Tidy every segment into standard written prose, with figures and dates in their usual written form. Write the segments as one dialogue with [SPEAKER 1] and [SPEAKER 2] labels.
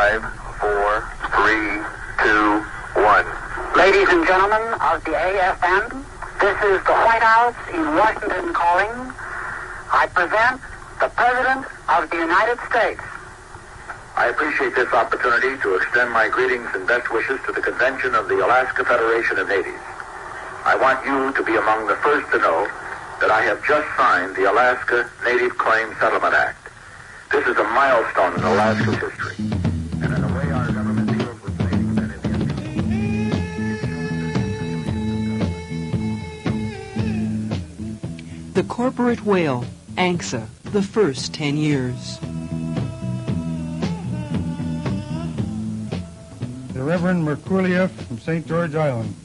[SPEAKER 1] 5, 4, 3, 2, 1.
[SPEAKER 2] Ladies and gentlemen of the AFN, this is the White House in Washington calling. I present the President of the United States.
[SPEAKER 1] I appreciate this opportunity to extend my greetings and best wishes to the convention of the Alaska Federation of Natives. I want you to be among the first to know that I have just signed the Alaska Native Claims Settlement Act. This is a milestone in Alaska's history. And in the way our government deals with natives and Indians.
[SPEAKER 3] The corporate whale, ANCSA, the first 10 years.
[SPEAKER 4] The Reverend Merculieff from St. George Island.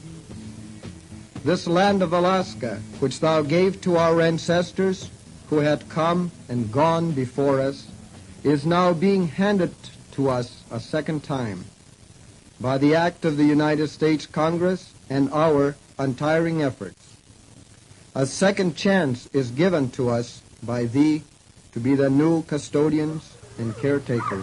[SPEAKER 5] This land of Alaska, which thou gave to our ancestors who had come and gone before us, is now being handed to us a second time by the act of the United States Congress and our untiring efforts. A second chance is given to us by thee to be the new custodians and caretakers.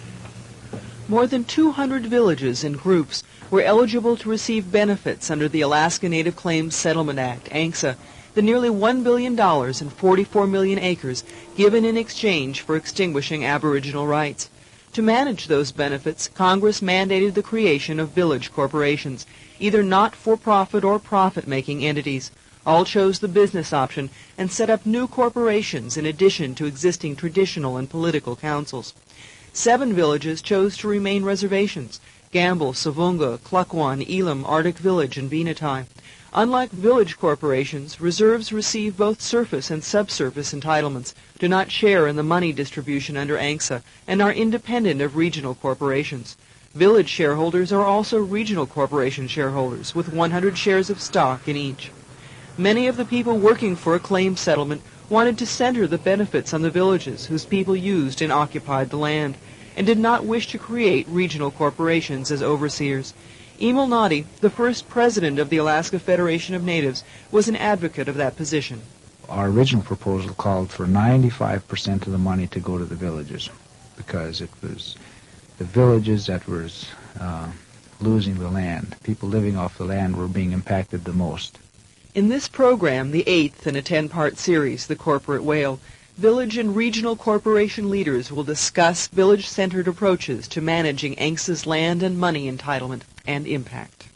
[SPEAKER 3] More than 200 villages and groups were eligible to receive benefits under the Alaska Native Claims Settlement Act, ANCSA, the nearly $1 billion and 44 million acres given in exchange for extinguishing Aboriginal rights. To manage those benefits, Congress mandated the creation of village corporations, either not-for-profit or profit-making entities. All chose the business option and set up new corporations in addition to existing traditional and political councils. 7 villages chose to remain reservations: Gamble, Savunga, Klukwan, Elam, Arctic Village, and Venati. Unlike village corporations, reserves receive both surface and subsurface entitlements, do not share in the money distribution under ANCSA, and are independent of regional corporations. Village shareholders are also regional corporation shareholders, with 100 shares of stock in each. Many of the people working for a claim settlement wanted to center the benefits on the villages whose people used and occupied the land, and did not wish to create regional corporations as overseers. Emil Noddy, the first president of the Alaska Federation of Natives, was an advocate of that position.
[SPEAKER 6] Our original proposal called for 95% of the money to go to the villages, because it was the villages that were losing the land. People living off the land were being impacted the most.
[SPEAKER 3] In this program, the 8th in a 10-part series, The Corporate Whale, village and regional corporation leaders will discuss village-centered approaches to managing ANCSA's land and money entitlement and impact.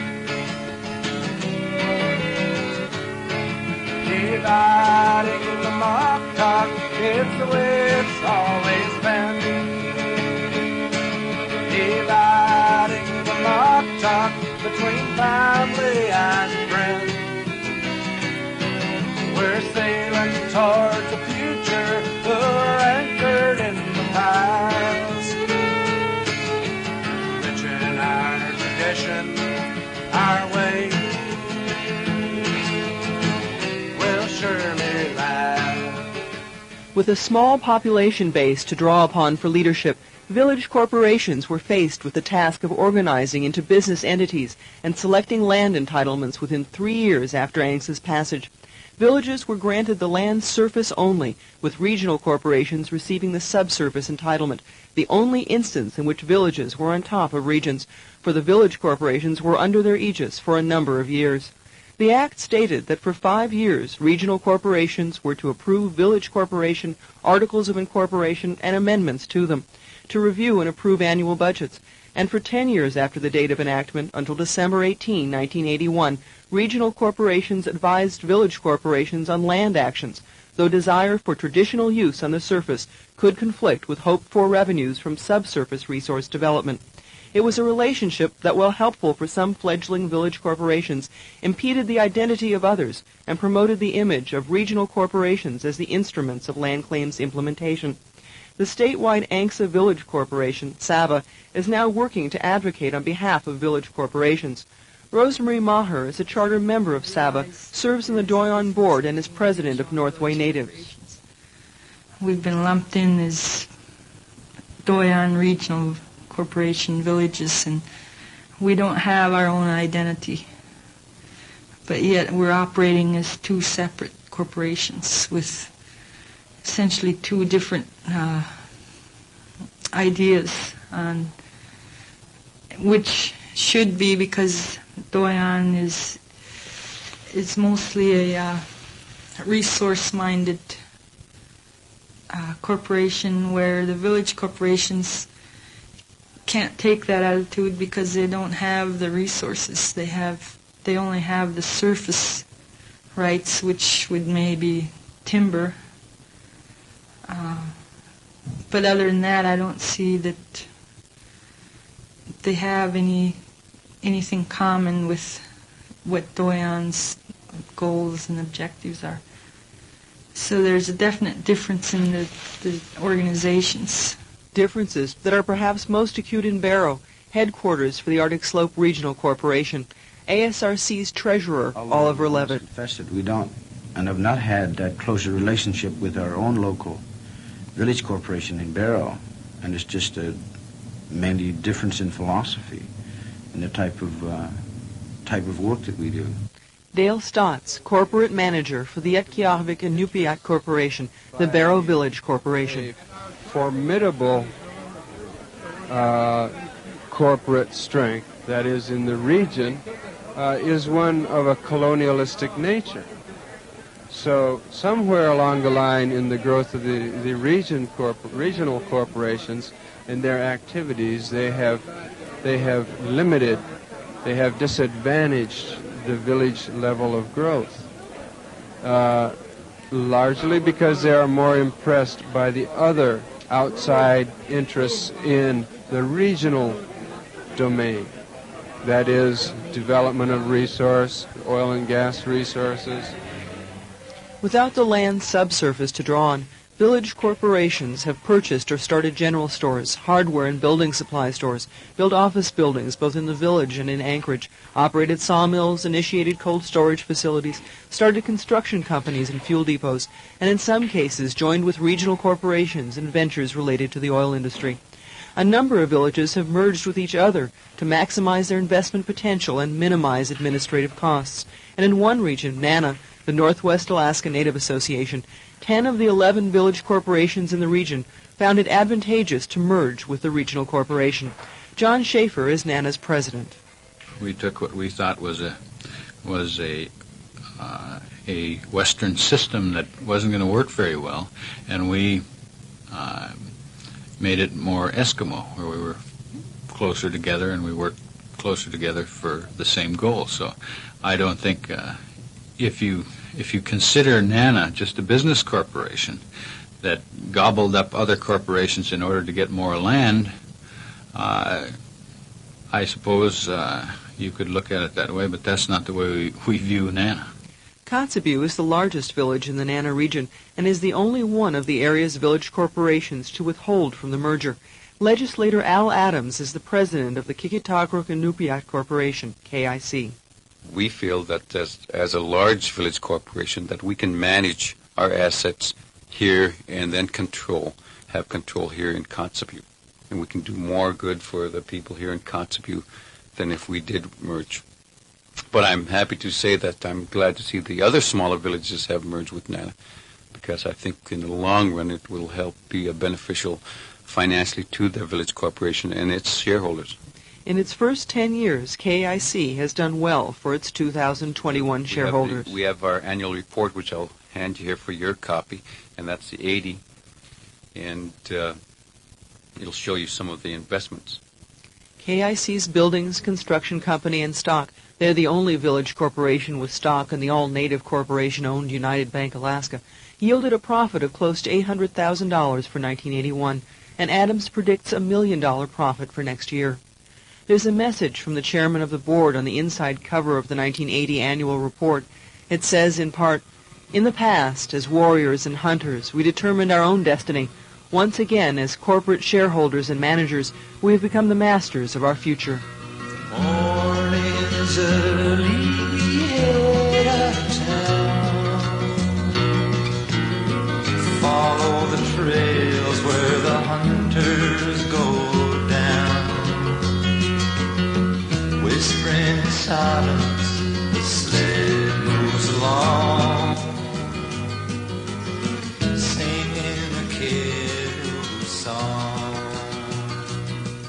[SPEAKER 7] Dividing the Moktok, it's the way it's always been. Dividing the Moktok between family and friends. We're sailing towards the future, we're anchored in the past. Rich in our tradition, our way will surely last.
[SPEAKER 3] With a small population base to draw upon for leadership, village corporations were faced with the task of organizing into business entities and selecting land entitlements within 3 years after ANCSA's passage. Villages were granted the land surface only, with regional corporations receiving the subsurface entitlement, the only instance in which villages were on top of regions, for the village corporations were under their aegis for a number of years. The Act stated that for 5 years, regional corporations were to approve village corporation articles of incorporation and amendments to them, to review and approve annual budgets, and for 10 years after the date of enactment, until December 18, 1981, regional corporations advised village corporations on land actions, though desire for traditional use on the surface could conflict with hoped-for revenues from subsurface resource development. It was a relationship that, while helpful for some fledgling village corporations, impeded the identity of others and promoted the image of regional corporations as the instruments of land claims implementation. The statewide ANCSA Village Corporation, SAVA, is now working to advocate on behalf of village corporations. Rosemary Maher is a charter member of SAVA, serves on the Doyon board, and is president of Northway Natives.
[SPEAKER 8] We've been lumped in as Doyon Regional Corporation villages, and we don't have our own identity. But yet we're operating as 2 separate corporations with essentially 2 different ideas which should be, because Doyon is mostly a resource-minded corporation, where the village corporations can't take that attitude because they don't have the resources. They only have the surface rights, which would maybe timber. But other than that, I don't see that they have anything common with what Doyon's goals and objectives are. So there's a definite difference in the organizations.
[SPEAKER 3] Differences that are perhaps most acute in Barrow, headquarters for the Arctic Slope Regional Corporation. ASRC's treasurer, Oliver Levitt.
[SPEAKER 9] We don't and have not had that closer relationship with our own local village corporation in Barrow, and it's just a mainly difference in philosophy and the type of work that we do.
[SPEAKER 3] Dale Stotts, corporate manager for the Etqiagvik and Nupiat Corporation, the Barrow Village Corporation.
[SPEAKER 10] Formidable corporate strength that is in the region is one of a colonialistic nature. So somewhere along the line in the growth of the regional corporations and their activities, they have disadvantaged the village level of growth, largely because they are more impressed by the other outside interests in the regional domain. That is, development of resource, oil and gas resources.
[SPEAKER 3] Without the land subsurface to draw on, village corporations have purchased or started general stores, hardware and building supply stores, built office buildings both in the village and in Anchorage, operated sawmills, initiated cold storage facilities, started construction companies and fuel depots, and in some cases joined with regional corporations in ventures related to the oil industry. A number of villages have merged with each other to maximize their investment potential and minimize administrative costs. And in one region, NANA, the Northwest Alaska Native Association, 10 of the 11 village corporations in the region found it advantageous to merge with the regional corporation. John Schaefer is NANA's president.
[SPEAKER 11] We took what we thought was a Western system that wasn't going to work very well, and we made it more Eskimo, where we were closer together and we worked closer together for the same goal. So I don't think if you consider NANA just a business corporation that gobbled up other corporations in order to get more land, I suppose you could look at it that way, but that's not the way we view NANA.
[SPEAKER 3] Kotzebue is the largest village in the NANA region and is the only one of the area's village corporations to withhold from the merger. Legislator Al Adams is the president of the Kikitakruk and Nupiat Corporation, KIC.
[SPEAKER 12] We feel that as a large village corporation that we can manage our assets here and then have control here in Kotzebue. And we can do more good for the people here in Kotzebue than if we did merge. But I'm happy to say that I'm glad to see the other smaller villages have merged with NANA, because I think in the long run it will help be beneficial financially to the village corporation and its shareholders.
[SPEAKER 3] In its first 10 years, KIC has done well for its 2021 shareholders.
[SPEAKER 12] We have our annual report, which I'll hand you here for your copy, and that's the 80, and it'll show you some of the investments.
[SPEAKER 3] KIC's buildings, construction company, and stock. They're the only village corporation with stock in the all-native corporation-owned United Bank Alaska, yielded a profit of close to $800,000 for 1981, and Adams predicts $1 million profit for next year. There's a message from the chairman of the board on the inside cover of the 1980 annual report. It says, in part, "In the past, as warriors and hunters, we determined our own destiny. Once again, as corporate shareholders and managers, we have become the masters of our future."
[SPEAKER 7] Morning's early, we head out of town. Follow the trails where the hunters go down. Whispering in silence, the sled moves along, singing a carol song.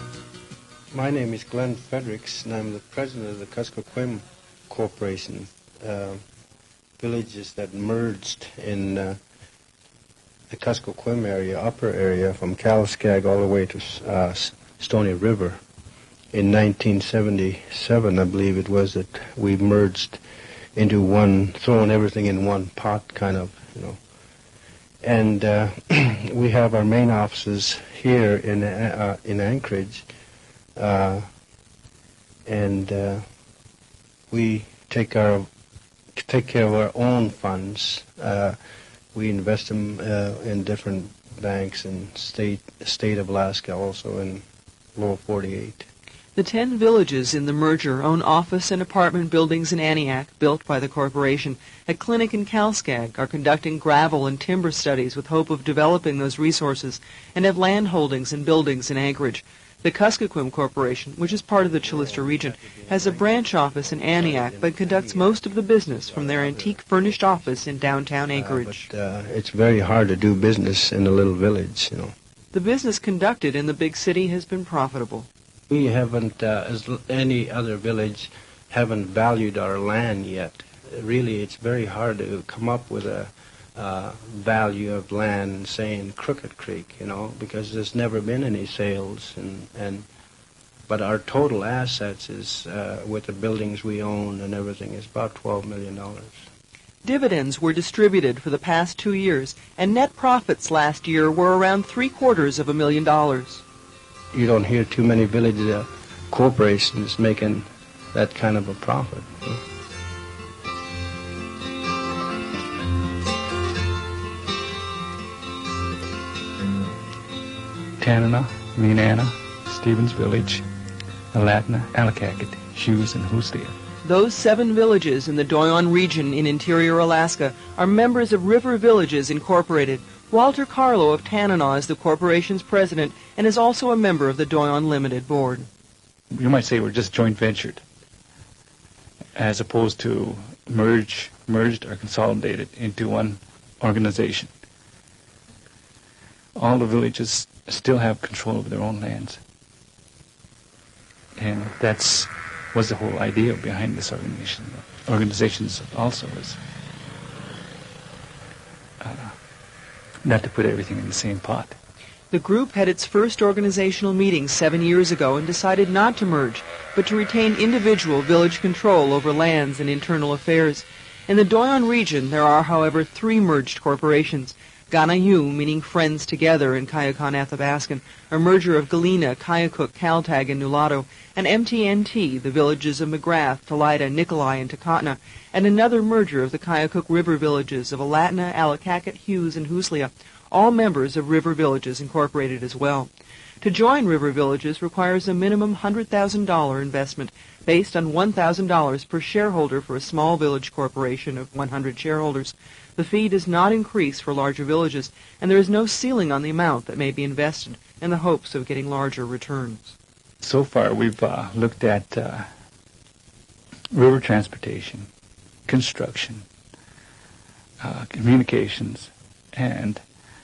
[SPEAKER 13] My name is Glenn Fredericks, and I'm the president of the Kuskokwim Corporation, villages that merged in the Kuskokwim area, upper area, from Kaliskag all the way to Stony River. In 1977, I believe it was, that we merged into one, throwing everything in one pot, kind of, you know. And we have our main offices here in Anchorage, and we take care of our own funds. We invest them in different banks in state of Alaska, also in Lower 48.
[SPEAKER 3] The 10 villages in the merger own office and apartment buildings in Aniak, built by the corporation. A clinic in Kalskag are conducting gravel and timber studies with hope of developing those resources, and have land holdings and buildings in Anchorage. The Kuskokwim Corporation, which is part of the Chilister region, has a branch office in Aniak, but conducts most of the business from their antique furnished office in downtown Anchorage.
[SPEAKER 13] But it's very hard to do business in a little village, you know.
[SPEAKER 3] The business conducted in the big city has been profitable.
[SPEAKER 13] We haven't, as any other village, haven't valued our land yet. Really, it's very hard to come up with a value of land, say in Crooked Creek, you know, because there's never been any sales. But our total assets is, with the buildings we own and everything, is about $12 million.
[SPEAKER 3] Dividends were distributed for the past 2 years, and net profits last year were around $750,000.
[SPEAKER 13] You don't hear too many village corporations making that kind of a profit.
[SPEAKER 14] Tanana, Minana, Stevens Village, Alatna, Alakakit, Hughes, and Huslia.
[SPEAKER 3] Those 7 villages in the Doyon region in interior Alaska are members of River Villages Incorporated. Walter Carlo of Tanana is the corporation's president and is also a member of the Doyon Limited Board.
[SPEAKER 14] You might say we're just joint ventured, as opposed to merged or consolidated into one organization. All the villages still have control of their own lands. And that's was the whole idea behind this organization. Organizations also was not to put everything in the same pot.
[SPEAKER 3] The group had its first organizational meeting 7 years ago and decided not to merge, but to retain individual village control over lands and internal affairs. In the Doyon region, there are, however, 3 merged corporations. Ganayu, meaning Friends Together in Kayukon Athabaskan, a merger of Galena, Kayukuk, Kaltag, and Nulato, and MTNT, the villages of McGrath, Talida, Nikolai, and Takotna, and another merger of the Kayukuk River villages of Alatna, Alakakit, Hughes, and Huslia, all members of River Villages Incorporated as well. To join River Villages requires a minimum $100,000 investment based on $1,000 per shareholder for a small village corporation of 100 shareholders. The fee does not increase for larger villages, and there is no ceiling on the amount that may be invested in the hopes of getting larger returns.
[SPEAKER 14] So far, we've looked at river transportation, construction, communications, and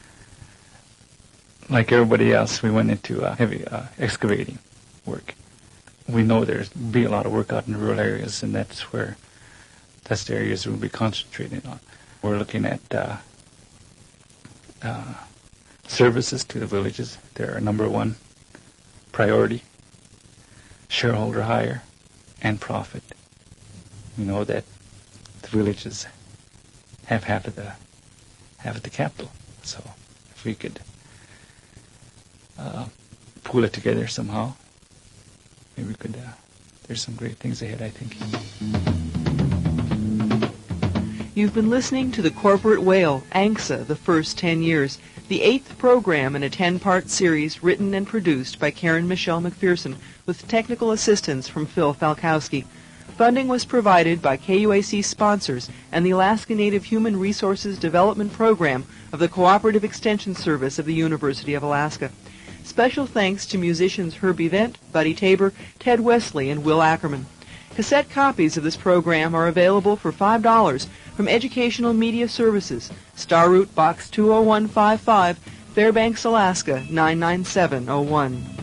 [SPEAKER 14] like everybody else, we went into heavy excavating work. We know there's be a lot of work out in the rural areas, and that's the areas we'll be concentrating on. We're looking at services to the villages. They're our number one priority. Shareholder hire and profit. We know that the villages have half of the capital. So if we could pull it together somehow, maybe we could. There's some great things ahead, I think.
[SPEAKER 3] You've been listening to The Corporate Whale, ANCSA, the first 10 years, the 8th program in a 10-part series written and produced by Karen Michelle McPherson with technical assistance from Phil Falkowski. Funding was provided by KUAC sponsors and the Alaska Native Human Resources Development Program of the Cooperative Extension Service of the University of Alaska. Special thanks to musicians Herbie Vent, Buddy Tabor, Ted Wesley, and Will Ackerman. Cassette copies of this program are available for $5 from Educational Media Services, Star Route Box 20155, Fairbanks, Alaska 99701.